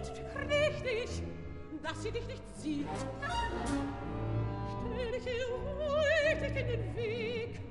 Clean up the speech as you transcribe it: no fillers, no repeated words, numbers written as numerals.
ist richtig, dass sie dich nicht sieht. Stell dich ihr ruhig in den Weg,